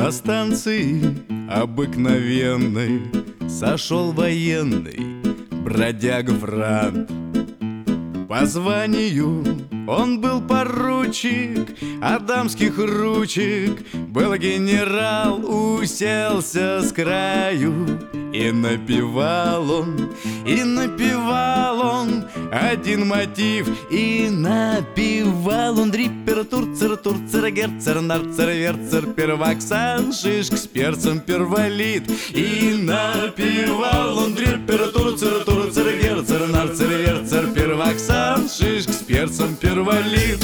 На станции обыкновенной сошел военный бродяга Франт. По званию он был поручик, а дамских ручек был генерал. Уселся с краю и напевал он, один мотив. И напевал он: дриппер, турцер, турцер, герцер, нарцер, верцер, первоксан, шишк с перцем, перволит. И напевал он: дриппер, турцер, турцер, герцер, нарцер, верцер, первоксан, шишк с перцем, перволит.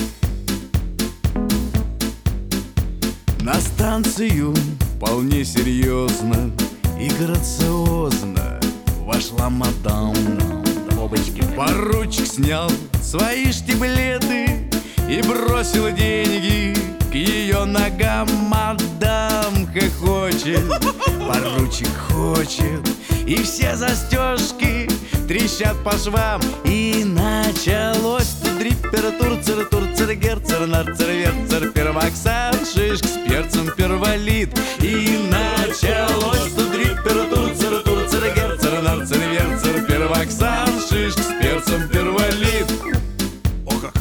На станцию вполне серьезно и грациозно вошла мадам. Поручик снял свои штиблеты и бросил деньги к ее ногам. Мадам хохочет, поручик хочет, и все застежки трещат по швам. И началось дриппер, турцер, турцер, герцер, нарцер, верцер, первоксан, шишк с перцем, перволит. И началось дриппер, турцер, турцер, герцер, нарцер, верцер, первоксан, шишк с перцем, перволит. О как!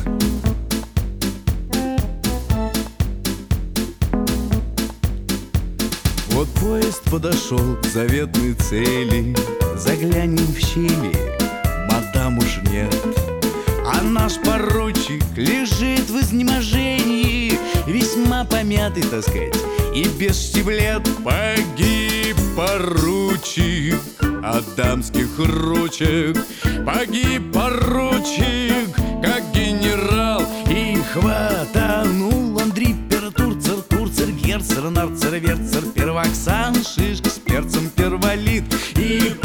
Вот поезд подошел к заветной цели. Заглянем в щели, мадам уж нет. А наш поручик лежит в изнеможении, весьма помятый, так сказать, и без штиблет. Погиб поручик от дамских ручек, погиб поручик, как генерал. И хватанул он дриппер, турцер, турцер, герцер, нарцер, верцер, первоксан, шишк с перцем, перволит. И